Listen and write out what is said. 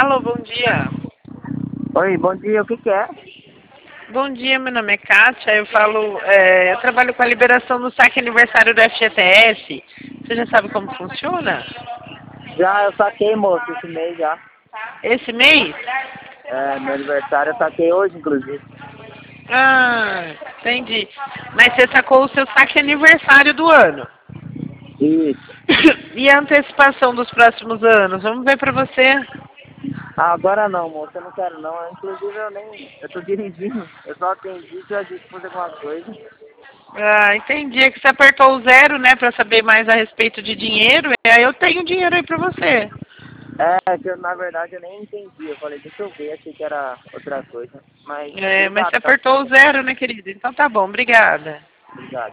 Alô, bom dia. Oi, bom dia, o que é? Bom dia, meu nome é Kátia, eu trabalho com a liberação do saque aniversário do FGTS. Você já sabe como funciona? Já, eu saquei, moço, esse mês já. Esse mês? Meu aniversário eu saquei hoje, inclusive. Ah, entendi. Mas você sacou o seu saque aniversário do ano. Isso. E a antecipação dos próximos anos? Vamos ver pra você. Ah, agora não, moço, eu não quero não. Inclusive eu tô dirigindo, eu só atendi que eu disse fazer alguma coisa. Ah, entendi. É que você apertou o zero, né, pra saber mais a respeito de dinheiro. E aí eu tenho dinheiro aí pra você. Que eu, na verdade eu nem entendi. Eu falei, deixa eu ver, achei que era outra coisa. Mas Mas obrigado, você tá? apertou o zero, né, querido? Então tá bom, obrigada. Obrigado.